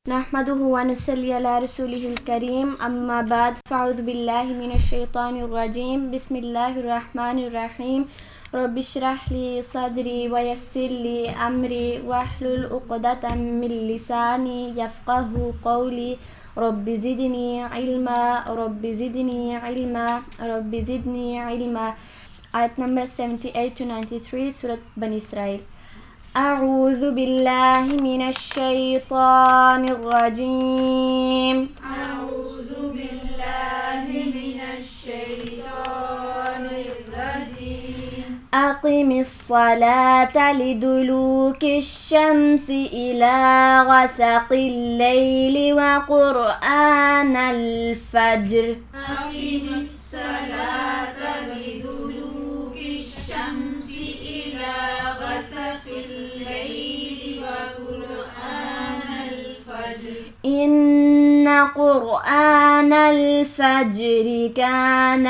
نحمده ونصلي على رسوله الكريم أما بعد فأعوذ بالله من الشيطان الرجيم بسم الله الرحمن الرحيم رب اشرح لي صدري ويسر لي أمري واحلل عقدة من لساني يفقه قولي رب زدني علما رب زدني علما رب زدني علما. Ayat number 78 to 93 Surah Bani Israel. أعوذ بالله من الشيطان الرجيم. أعوذ بالله من الشيطان الرجيم. أقم الصلاة لدلوك الشمس إلى غسق الليل وقرآن الفجر. أقم الصلاة لدلوك الشمس إلى غسق الليل وقرآن الفجر. إن قرآن الفجر كان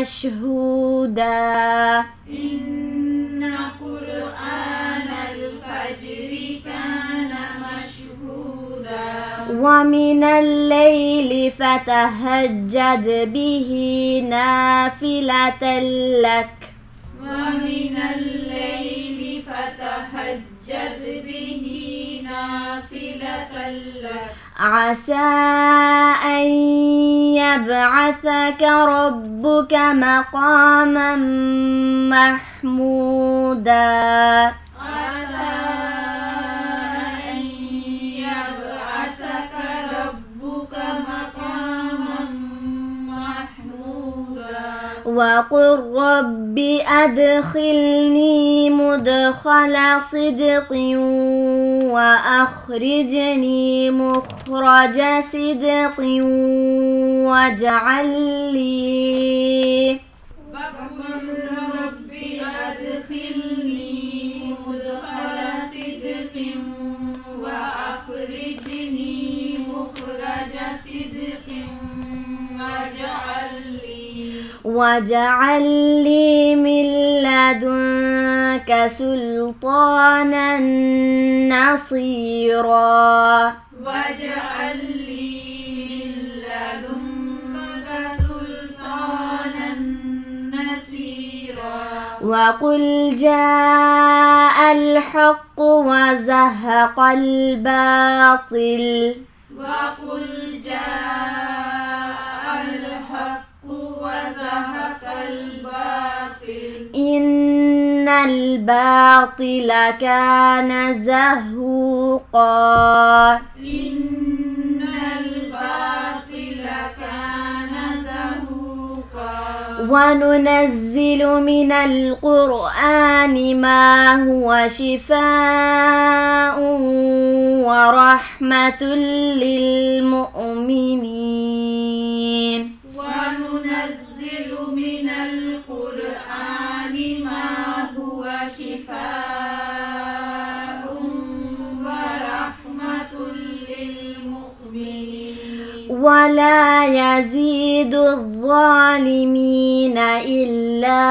مشهودا. إن قرآن الفجر كان مشهودا. ومن الليل فتهجد به نافلة لك. ومن الليل فتهجد به نافلة لك. عسى أن يبعثك ربك مقاما محمودا. عسى أن يبعثك ربك مقاما محمودا. وقل رب أدخلني مدخل صدق وأخرجني مخرج صدق واجعل لي وقل رب أدخلني مدخل صدق وأخرجني مخرج صدق واجعل لي من لدنك سلطانا نصيرا. واجعل لي من لدنك سلطانا نصيرا. وقل جاء الحق وزهق الباطل. وقل جاء الحق وزهق الباطل. إن الباطل كان زهوقا. إن الباطل كان زهوقا. وننزل من القرآن ما هو شفاء ورحمة للمؤمنين. وننزل من القرآن ما هو شفاء ورحمة للمؤمنين. ولا يزيد الظالمين إلا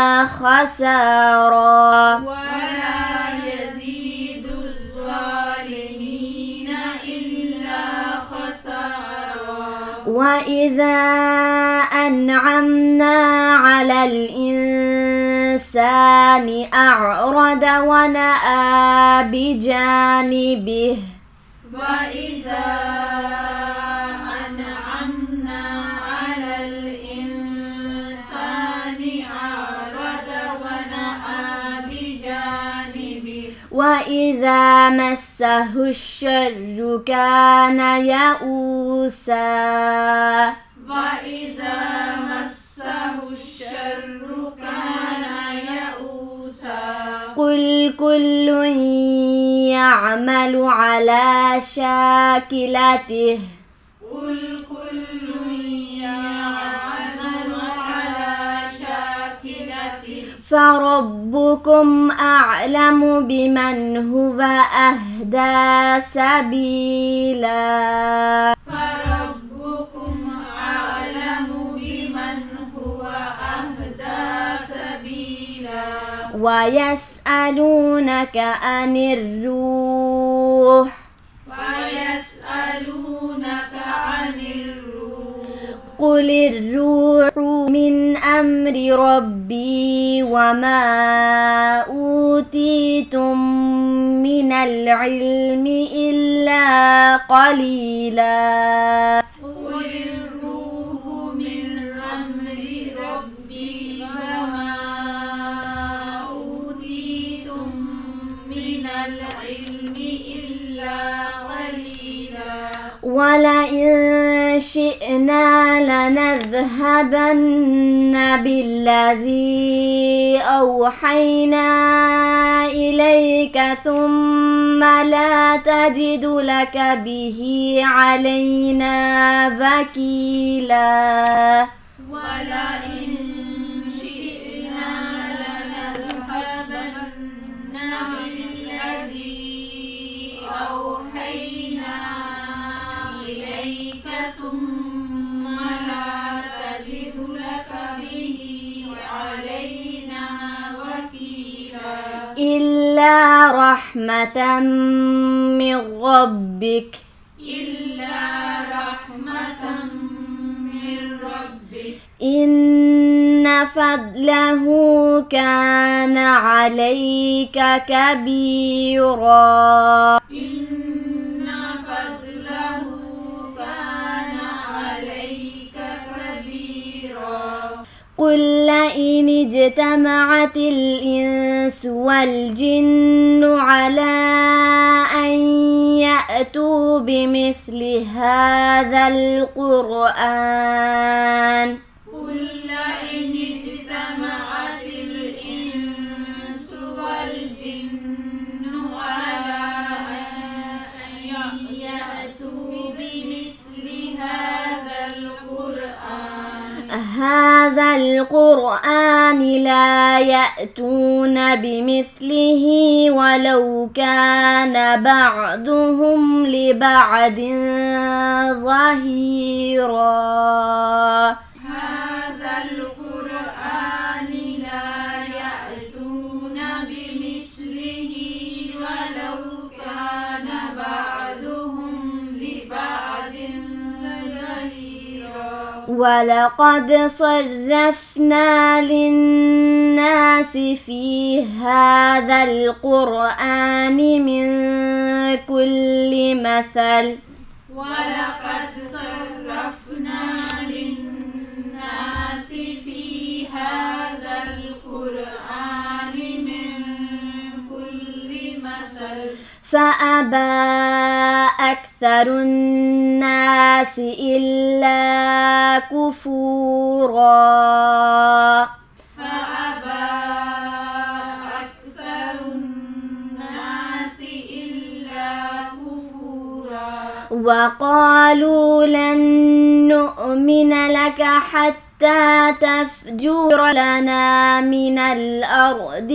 خسارا. ولا يزيد الظالمين إلا خسارا. وإذا أنعمنا على الإنسان أعرض ونأى بجانبه. وإذا أنعمنا على الإنسان أعرض ونأى بجانبه. وإذا مسه الشر كان يئوسا. وإذا مسه الشر كان يئوسا. قل كل يعمل على شاكلته. قل كل يعمل على شاكلته. فربكم أعلم بمن هو أهدى سبيلا. فربكم أعلم بمن هو أهدى سبيلا. ويسألونك ويسألونك عن الروح. ويسألونك قل الروح من أمر ربي وما أوتيتم من العلم إلا قليلا قل الروح من أمر ربي وما أوتيتم من العلم إلا قليلا ولئن شئنا لنذهبن بالذي أوحينا إليك ثم لا تجد لك به علينا وكيلا ولئن شئنا لنذهبن بالذي أوحينا إليك ثم لا تجد لك به علينا وكيلا إلا رحمة من ربك إن فضله كان عليك كبيرا إن فضله كان عليك كبيرا قل لئن اجتمعت الإنس والجن على أن يأتوا بمثل هذا القرآن قل لئن اجتمعت الإنس والجن على أن يأتوا بمثل هذا القرآن لا يأتون بمثله ولو كان بعضهم لبعض ظهيرا هذا القرآن لا يأتون بمثله ولو كان بعضهم لبعض ظهيرا ولقد صرفنا للناس في هذا القرآن من كل مثل ولقد صرفنا للناس في هذا القرآن من كل مثل فأبى أكثر الناس إلا كفورا فأبى أكثر الناس إلا كفورا وقالوا لن نؤمن لك حتى تفجر لنا من الأرض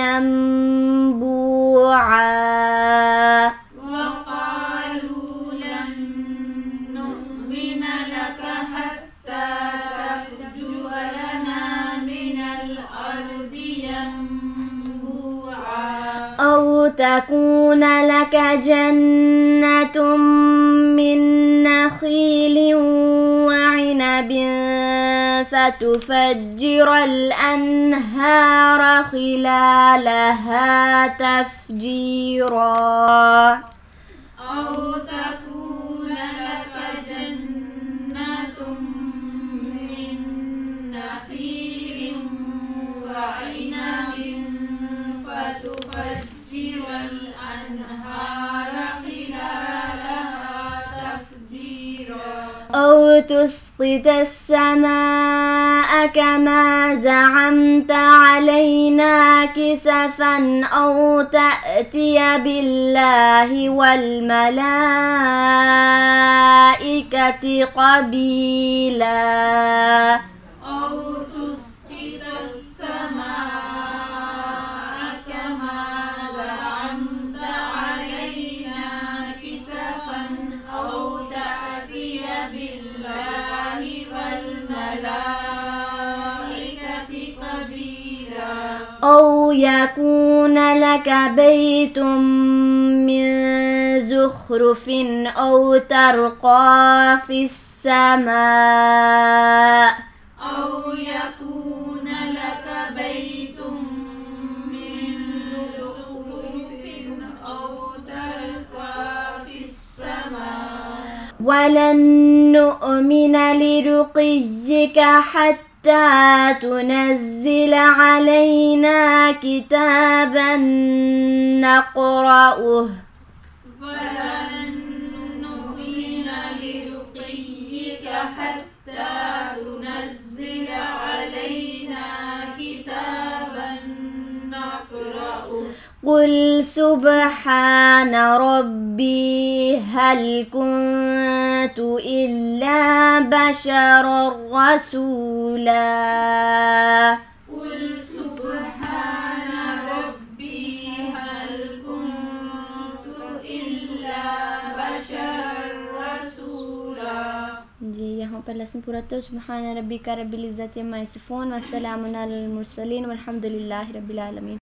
ينبوعا وقالوا لن نؤمن لك حتى تفجر لنا من الأرض ينبوعا أو تكون لك جنة من نخيل وعنب فتفجر الأنهار خلالها تفجيرا أو تكون لك جنة من نخيل وعنب فتفجر الأنهار خلالها تفجيرا أو تسقط السماء كما زعمت علينا كسفا أو تأتي بالله والملائكة قبيلا أو تسقط السماء كما زعمت علينا كسفا أو تأتي بالله والملائكة قبيلا أو يكون لك بيت من زخرف أو ترقى في السماء أو يكون لك بيت من زخرف أو ترقى في السماء ولن نؤمن لرقيك حتى تنزل علينا كتابا نقرأه ولن نؤمن لرقيك حتى تنزل علينا كتابا نقرأه قل سبحان ربي هل كنت إلا بشرا رسولا قل سبحان ربي هل كنت إلا بشرا رسولا. जी यहाँ पर लेसन पूरा तो सुब्हान रब्बिका रब्बिल इज़्ज़ति अम्मा यसिफून व सलामुन अलल मुरसलीन वल्हम्दुलिल्लाहि रब्बिल आलमीन।